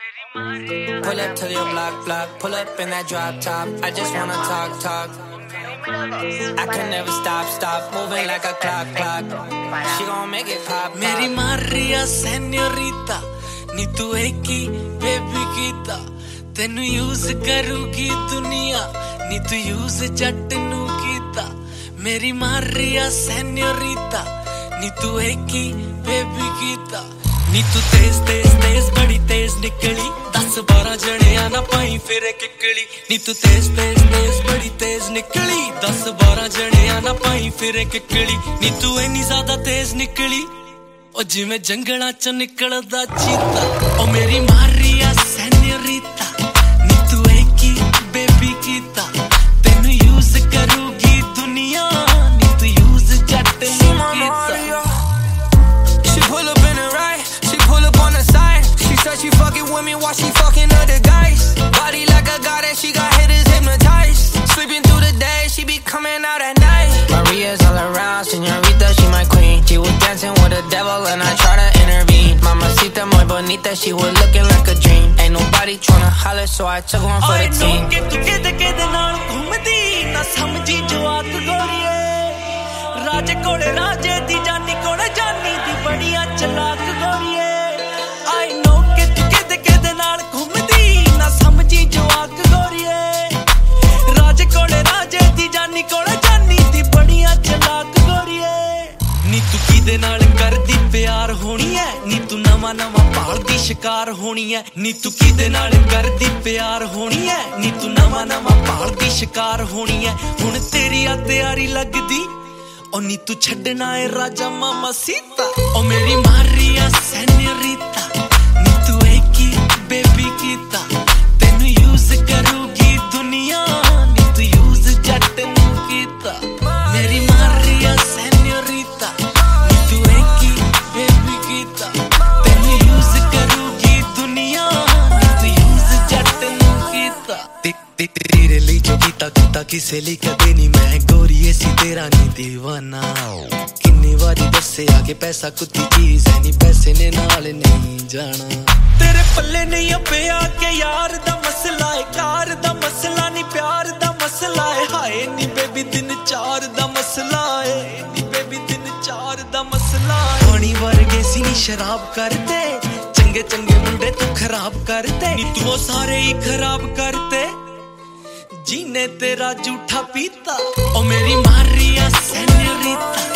Pull up to your block, pull up in that drop top. I just wanna talk. I can never stop, moving like a clock. She gon' make it pop. Meri Maria señorita, ni tu eki baby kita. Tenu use karugi duniya, ni tu use jatt nu kita. Meri Maria señorita, ni tu eki baby kita. नी तू तेज बड़ी तेज निकली 10-12 जणियां ना पाई फिर किकली नी तू तेज बड़ी तेज निकली 10-12 जणियां ना पाई फिर किकली नी तू इन्नी ज्यादा तेज निकली ओ जिवें जंगलां च निकलदा चीता ओ मेरी मारिया सेनियोरिता नी तू एकी बेबी कीता तेनू यूज करूगी दुनिया नी तू यूज जट नु कीता Said she fucking with me while she fucking other guys. Body like a goddess, she got haters hypnotized. Sleeping through the day, she be coming out at night. Maria's all around, señorita, she my queen. She was dancing with the devil and I try to intervene. Mamacita muy bonita, she was looking like a dream. Ain't nobody tryna holler, so I took one for the team. I know कि तू किदे नाल घूमदी ना समझी जवाक गोरीए राजे कोले राजे दी जानी कोले जानी दी बड़िया चलाक गोरीए I know जवाक गोरीए राजे कोले राजे दी जानी कोले जानी दी बड़िया चलाक गोरीए नी तू किदे नाल करदी प्यार होनी है नी तू नवा भाल दी शिकार होनी है नी तू किदे नाल करदी प्यार होनी है नी तू नवा भाल दी शिकार होनी है हुण तेरी आ तैयारी लगदी ओ नी तू छड्डना है राजा मामा सीता ओ मेरी मारिया सेनियोरिता नी तू एकी बेबी कीता करूगी दुनिया नी तू यूज जट नु कीता मेरी मारिया सेनियोरिता नी तू एकी बेबी कीता तेनू यूज करूगी दुनिया नी तू यूज जट नु कीता तेरे लिए जो कीता किसे लिए कदे नहीं मैं गोरीए सी तेरा नहीं दीवाना किन्नी वारी दसे आके पैसा कुत्ती चीज है नी पैसे ने नाल नहीं जाना तेरे पल्ले नहीं पिया के यार दा मसला है कार दा मसला नहीं प्यार दा मसला है हाय नी बेबी दिन 4 दा मसला है नी बेबी दिन 4 दा मसला है पानी वर्गे सी नी शराब करते चंगे मुंडे तू खराब करते नी तू सारे ही खराब करते जीने तेरा जूठा पीता ओ मेरी मारिया सेनियोरिता